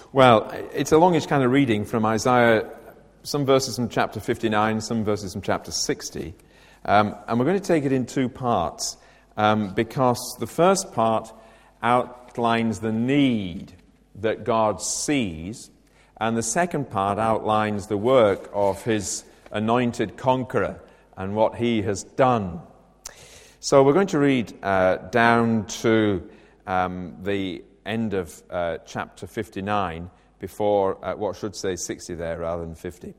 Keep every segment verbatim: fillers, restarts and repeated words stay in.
Well, it's a longish kind of reading from Isaiah, some verses from chapter fifty-nine, some verses from chapter sixty. Um, and we're going to take it in two parts, um, because the first part outlines the need that God sees, and the second part outlines the work of his anointed conqueror and what he has done. So we're going to read uh, down to um, the end of uh, chapter fifty-nine before uh, what should say sixty there rather than fifty.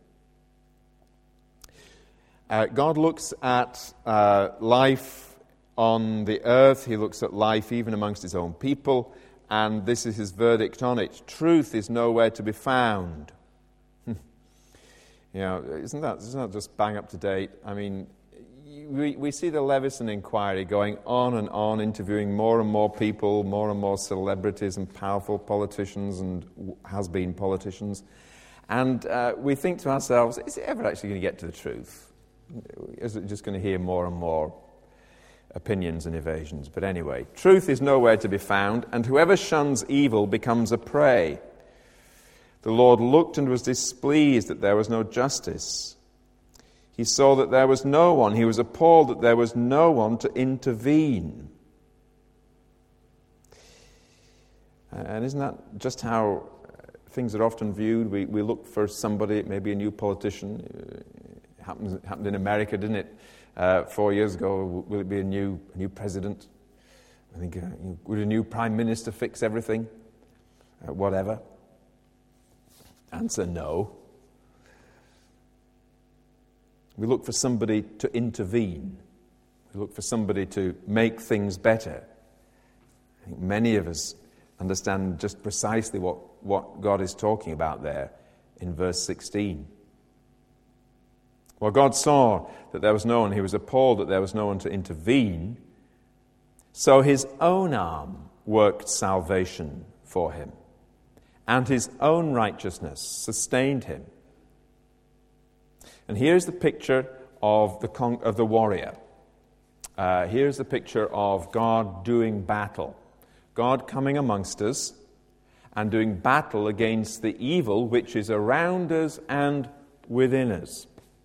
Uh, God looks at uh, life on the earth. He looks at life even amongst his own people, and this is his verdict on it. Truth is nowhere to be found. You know, isn't that, isn't that just bang up to date? I mean, we, we see the Leveson inquiry going on and on, interviewing more and more people, more and more celebrities and powerful politicians and has-been politicians. And uh, we think to ourselves, is it ever actually going to get to the truth? Is it just going to hear more and more opinions and evasions? But anyway, truth is nowhere to be found, and whoever shuns evil becomes a prey. The Lord looked and was displeased that there was no justice. He saw that there was no one. He was appalled that there was no one to intervene. And isn't that just how things are often viewed? We, we look for somebody, maybe a new politician. It happened, it happened in America, didn't it? Uh, four years ago, will it be a new, a new president? I think, uh, would a new prime minister fix everything? Uh, whatever. Answer, no. We look for somebody to intervene. We look for somebody to make things better. I think many of us understand just precisely what, what God is talking about there in verse sixteen. Well, God saw that there was no one. He was appalled that there was no one to intervene. So his own arm worked salvation for him, and his own righteousness sustained him. And here's the picture of the con- of the warrior. Uh, here's the picture of God doing battle. God coming amongst us and doing battle against the evil which is around us and within us.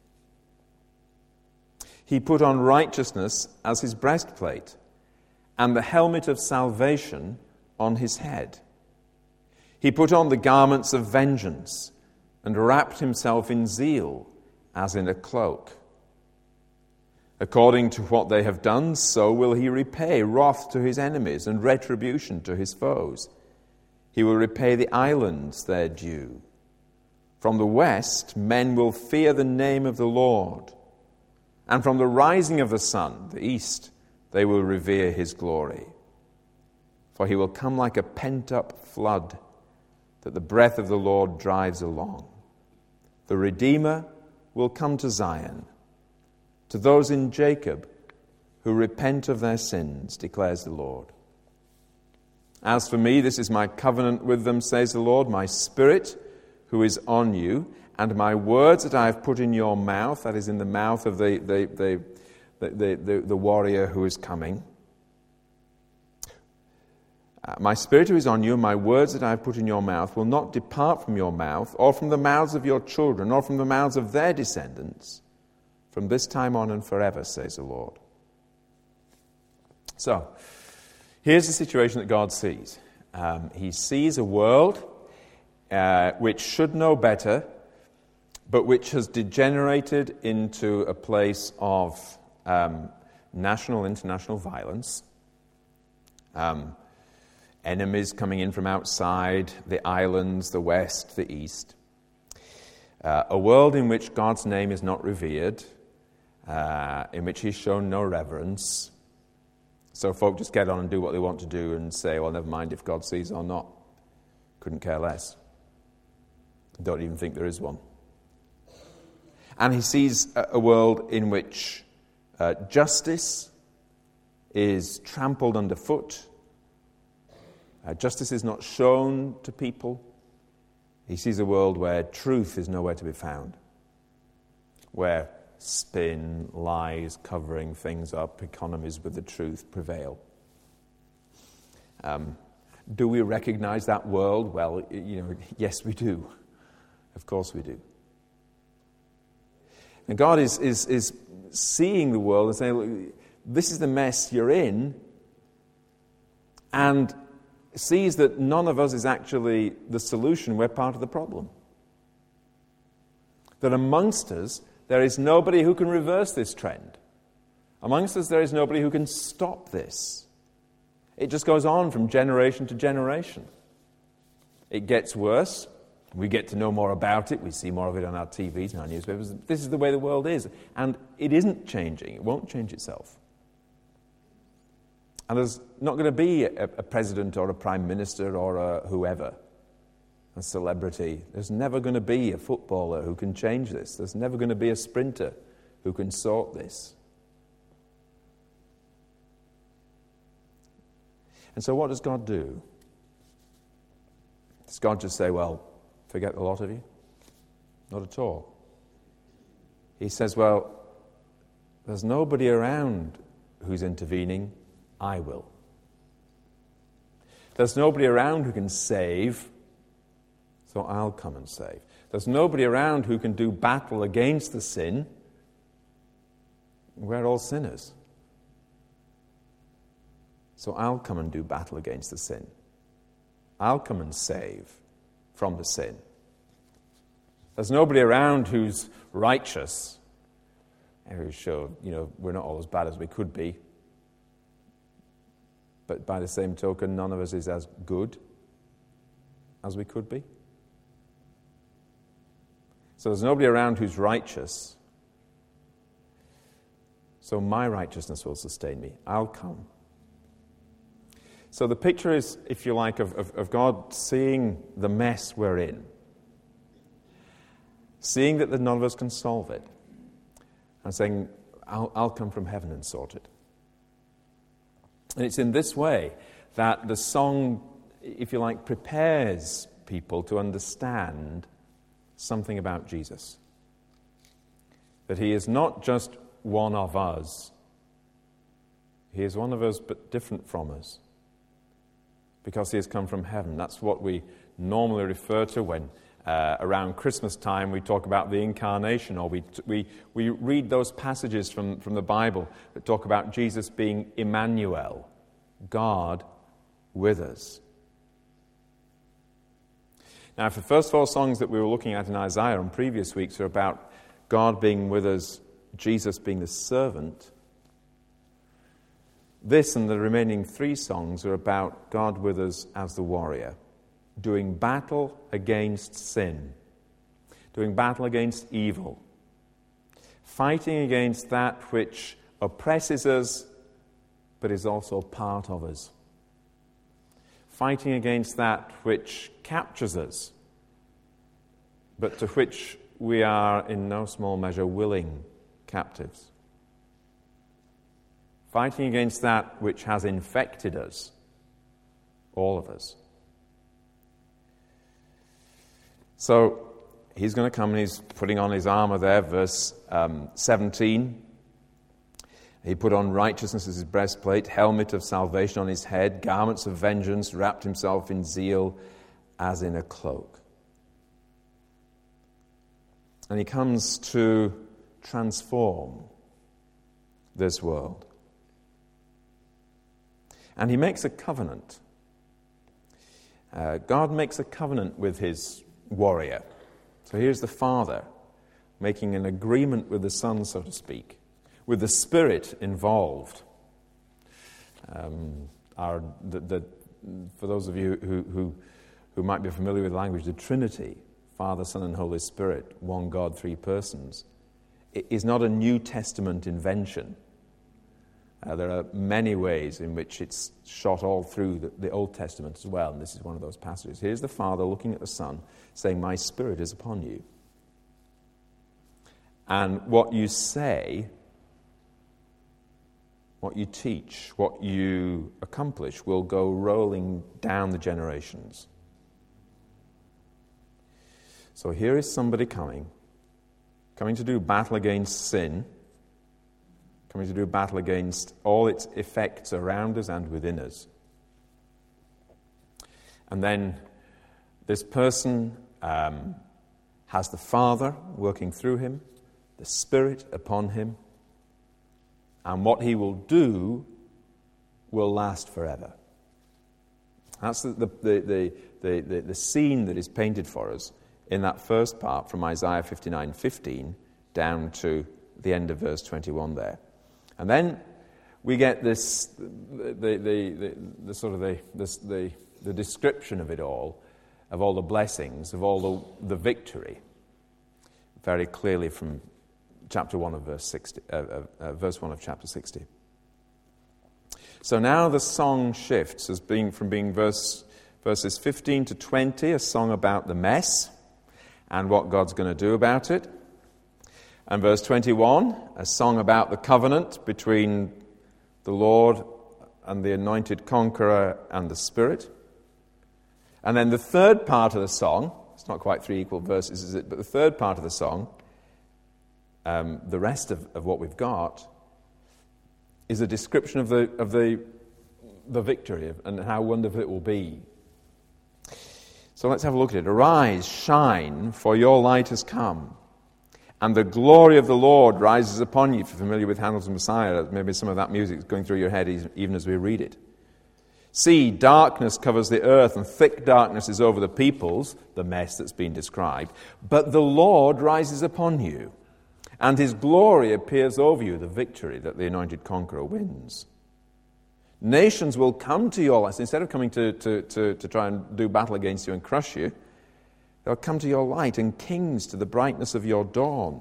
He put on righteousness as his breastplate and the helmet of salvation on his head. He put on the garments of vengeance and wrapped himself in zeal as in a cloak. According to what they have done, so will he repay wrath to his enemies and retribution to his foes. He will repay the islands their due. From the west, men will fear the name of the Lord. And from the rising of the sun, the east, they will revere his glory. For he will come like a pent-up flood that the breath of the Lord drives along. The Redeemer will come to Zion, to those in Jacob who repent of their sins, declares the Lord. As for me, this is my covenant with them, says the Lord, my spirit who is on you, and my words that I have put in your mouth, that is in the mouth of the, the, the, the, the, the warrior who is coming. Uh, my spirit who is on you, and my words that I have put in your mouth will not depart from your mouth, or from the mouths of your children, or from the mouths of their descendants, from this time on and forever, says the Lord. So, here's the situation that God sees. Um, he sees a world uh, which should know better, but which has degenerated into a place of um, national, international violence. Um, enemies coming in from outside, the islands, the west, the east. Uh, a world in which God's name is not revered, uh, in which he's shown no reverence. So folk just get on and do what they want to do and say, well, never mind if God sees or not. Couldn't care less. Don't even think there is one. And he sees a world in which uh, justice is trampled underfoot. Uh, justice is not shown to people. He sees a world where truth is nowhere to be found, where spin, lies, covering things up, economies with the truth prevail. Um, Do we recognize that world? Well, you know, yes, we do. Of course we do. And God is, is, is seeing the world and saying, look, this is the mess you're in, and sees that none of us is actually the solution. We're part of the problem. That amongst us, there is nobody who can reverse this trend. Amongst us, there is nobody who can stop this. It just goes on from generation to generation. It gets worse. We get to know more about it. We see more of it on our T Vs and our newspapers. This is the way the world is. And it isn't changing. It won't change itself. And there's not going to be a, a president or a prime minister or a whoever, a celebrity. There's never going to be a footballer who can change this. There's never going to be a sprinter who can sort this. And so what does God do? Does God just say, well, forget the lot of you? Not at all. He says, well, there's nobody around who's intervening. I will. There's nobody around who can save, so I'll come and save. There's nobody around who can do battle against the sin. We're all sinners. So I'll come and do battle against the sin. I'll come and save from the sin. There's nobody around who's righteous. And who's sure, you know, we're not all as bad as we could be. But by the same token, none of us is as good as we could be. So there's nobody around who's righteous. So my righteousness will sustain me. I'll come. So the picture is, if you like, of, of, of God seeing the mess we're in, seeing that none of us can solve it, and saying, I'll, I'll come from heaven and sort it. And it's in this way that the song, if you like, prepares people to understand something about Jesus. That he is not just one of us. He is one of us, but different from us. Because he has come from heaven. That's what we normally refer to when uh, around Christmas time we talk about the incarnation, or we we we read those passages from, from the Bible that talk about Jesus being Emmanuel, God with us. Now, if the first four songs that we were looking at in Isaiah on previous weeks are about God being with us, Jesus being the servant, this and the remaining three songs are about God with us as the warrior, doing battle against sin, doing battle against evil, fighting against that which oppresses us but is also part of us, fighting against that which captures us but to which we are in no small measure willing captives. Fighting against that which has infected us, all of us. So he's going to come and he's putting on his armor there, verse um, seventeen. He put on righteousness as his breastplate, helmet of salvation on his head, garments of vengeance, wrapped himself in zeal as in a cloak. And he comes to transform this world. And he makes a covenant. Uh, God makes a covenant with his warrior. So here's the Father making an agreement with the Son, so to speak, with the Spirit involved. Um, our, the, the, for those of you who, who, who might be familiar with the language, the Trinity, Father, Son, and Holy Spirit, one God, three persons, it is not a New Testament invention. Uh, there are many ways in which it's shot all through the, the Old Testament as well, and this is one of those passages. Here's the Father looking at the Son, saying, my Spirit is upon you. And what you say, what you teach, what you accomplish will go rolling down the generations. So here is somebody coming, coming to do battle against sin, coming to do battle against all its effects around us and within us. And then this person um, has the Father working through him, the Spirit upon him, and what he will do will last forever. That's the, the, the, the, the, the scene that is painted for us in that first part from Isaiah fifty-nine fifteen down to the end of verse twenty-one there. And then we get this, the, the, the, the sort of the, this, the, the description of it all, of all the blessings, of all the, the victory, very clearly from chapter one of verse sixty, uh, uh, uh, verse one of chapter sixty. So now the song shifts as being from being verse verses fifteen to twenty, a song about the mess and what God's going to do about it, and verse twenty-one, a song about the covenant between the Lord and the anointed conqueror and the Spirit. And then the third part of the song, it's not quite three equal verses, is it? But the third part of the song, um, the rest of, of what we've got, is a description of the of the the victory and how wonderful it will be. So let's have a look at it. Arise, shine, for your light has come, and the glory of the Lord rises upon you. If you're familiar with Handel's Messiah, maybe some of that music is going through your head even as we read it. See, darkness covers the earth, and thick darkness is over the peoples, the mess that's been described. But the Lord rises upon you, and his glory appears over you, the victory that the anointed conqueror wins. Nations will come to your light. Instead of coming to, to, to, to try and do battle against you and crush you, they'll come to your light, and kings to the brightness of your dawn.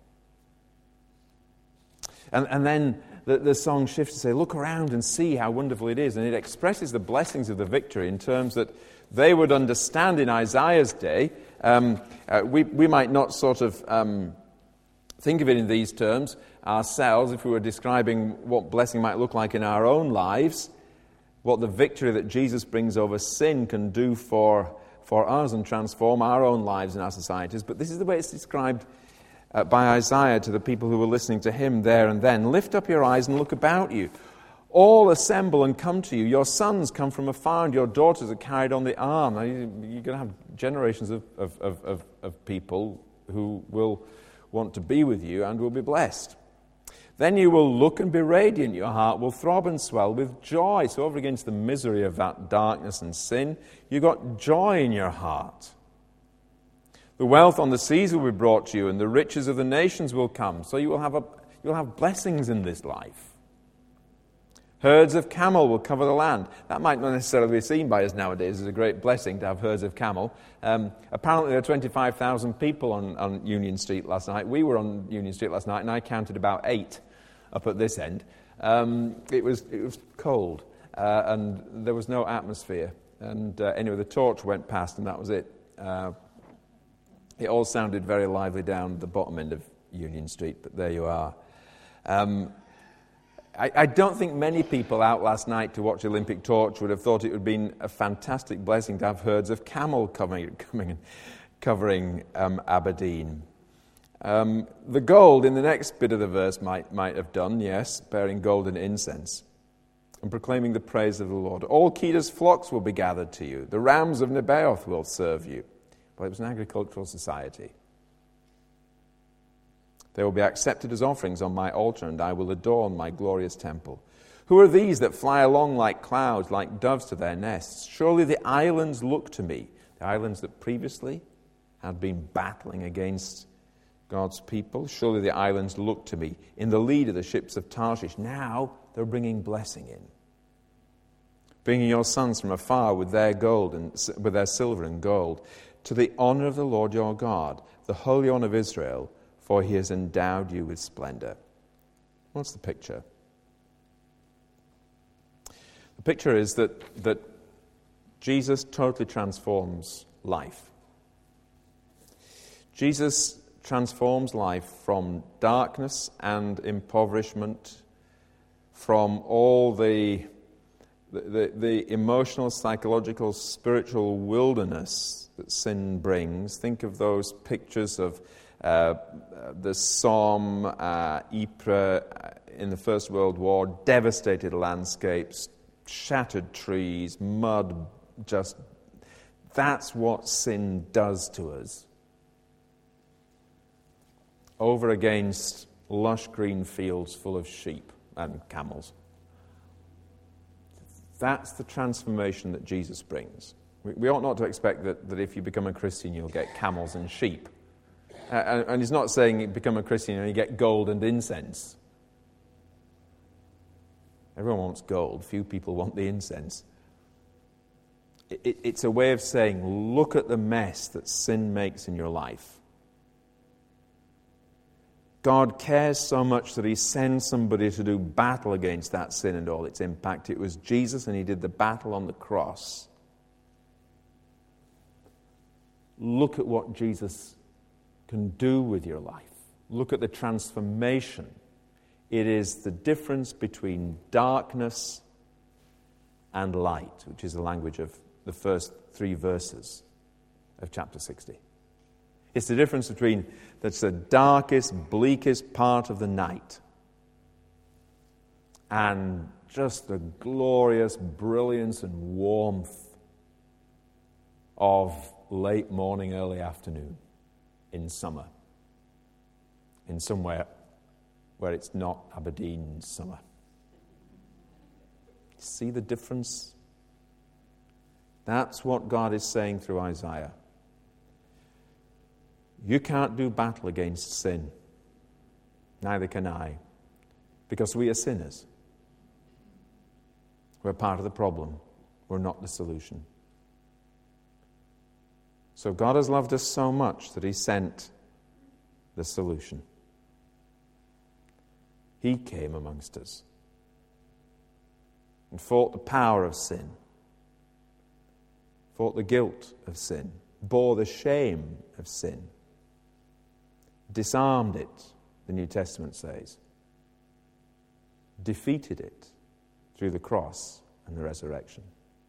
And, and then the, the song shifts to say, look around and see how wonderful it is. And it expresses the blessings of the victory in terms that they would understand in Isaiah's day. Um, uh, we, we might not sort of um, think of it in these terms ourselves if we were describing what blessing might look like in our own lives, what the victory that Jesus brings over sin can do for, for us and transform our own lives and our societies. But this is the way it's described uh, by Isaiah to the people who were listening to him there and then. Lift up your eyes and look about you. All assemble and come to you. Your sons come from afar, and your daughters are carried on the arm. Now, you're going to have generations of, of, of, of people who will want to be with you and will be blessed. Then you will look and be radiant. Your heart will throb and swell with joy. So over against the misery of that darkness and sin, you've got joy in your heart. The wealth on the seas will be brought to you, and the riches of the nations will come. So you will have a, you'll have blessings in this life. Herds of camel will cover the land. That might not necessarily be seen by us nowadays as a great blessing to have herds of camel. Um, apparently there were twenty-five thousand people on, on Union Street last night. We were on Union Street last night, and I counted about eight up at this end. Um, it was it was cold, uh, and there was no atmosphere. And uh, anyway, the torch went past, and that was it. Uh, it all sounded very lively down the bottom end of Union Street, but there you are. Um, I, I don't think many people out last night to watch Olympic Torch would have thought it would have been a fantastic blessing to have herds of camel coming, coming covering um, Aberdeen. Um, the gold in the next bit of the verse might, might have done, yes, bearing gold and incense, and proclaiming the praise of the Lord. All Kedar's flocks will be gathered to you. The rams of Nebaioth will serve you. Well, it was an agricultural society. They will be accepted as offerings on my altar, and I will adorn my glorious temple. Who are these that fly along like clouds, like doves to their nests? Surely the islands look to me, the islands that previously had been battling against God's people. Surely the islands look to me. In the lead of the ships of Tarshish, now they're bringing blessing in. Bringing your sons from afar with their gold and with their silver and gold, to the honor of the Lord your God, the Holy One of Israel, for he has endowed you with splendor. What's the picture? The picture is that, that Jesus totally transforms life. Jesus transforms life from darkness and impoverishment, from all the, the, the emotional, psychological, spiritual wilderness that sin brings. Think of those pictures of uh, the Somme, uh, Ypres in the First World War, devastated landscapes, shattered trees, mud just That's what sin does to us. Over against lush green fields full of sheep and camels. That's the transformation that Jesus brings. We, we ought not to expect that, that if you become a Christian, you'll get camels and sheep. Uh, and, and he's not saying you become a Christian and you get gold and incense. Everyone wants gold. Few people want the incense. It, it, it's a way of saying, look at the mess that sin makes in your life. God cares so much that he sends somebody to do battle against that sin and all its impact. It was Jesus, and he did the battle on the cross. Look at what Jesus can do with your life. Look at the transformation. It is the difference between darkness and light, which is the language of the first three verses of chapter sixty. It's the difference between that's the darkest, bleakest part of the night and just the glorious brilliance and warmth of late morning, early afternoon in summer, in somewhere where it's not Aberdeen summer. See the difference? That's what God is saying through Isaiah. You can't do battle against sin. Neither can I. Because we are sinners. We're part of the problem. We're not the solution. So God has loved us so much that he sent the solution. He came amongst us and fought the power of sin, fought the guilt of sin, bore the shame of sin, disarmed it, the New Testament says, defeated it through the cross and the resurrection,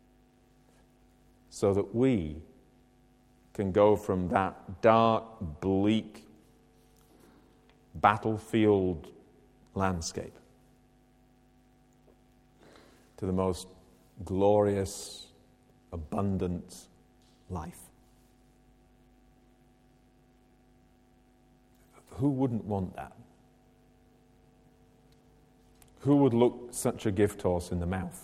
so that we can go from that dark, bleak, battlefield landscape to the most glorious, abundant life. Who wouldn't want that? Who would look such a gift horse in the mouth?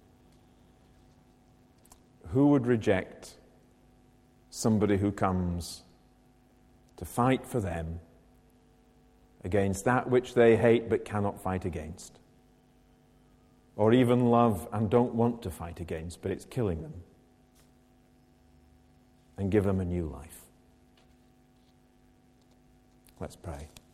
Who would reject somebody who comes to fight for them against that which they hate but cannot fight against? Or even love and don't want to fight against, but it's killing them, and give them a new life. Let's pray.